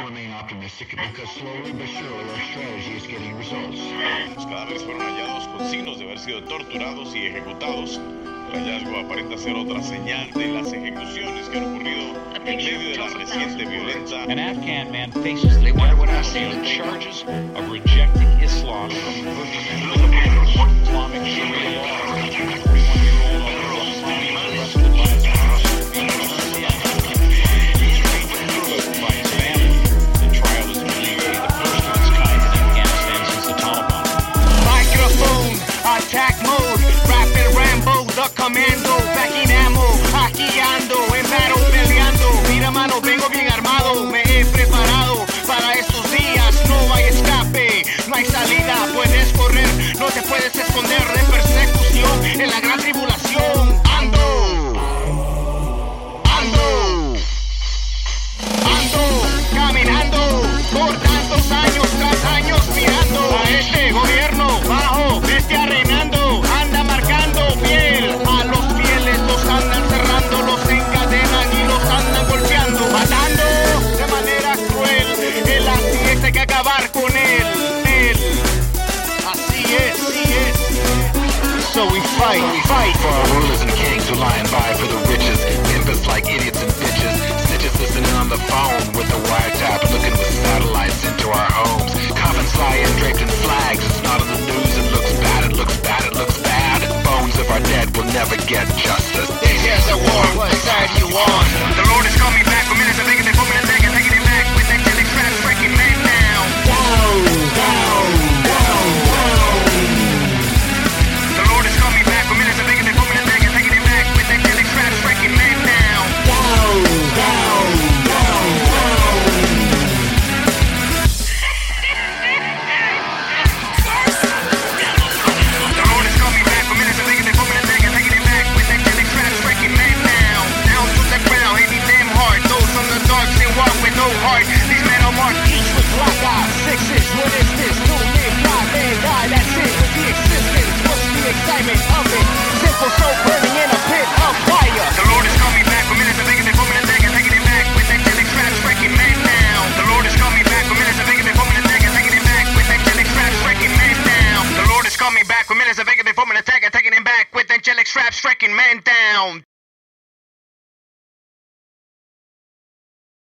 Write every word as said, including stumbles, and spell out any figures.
remain optimistic because slowly but surely our strategy is getting results. Los cadáveres fueron hallados con signos de haber sido torturados y ejecutados. El hallazgo aparenta ser otra señal de las ejecuciones que han ocurrido en medio de la reciente violencia. An Afghan man faces the death penalty on charges of rejecting Islam from virtually Islamic Sharia law.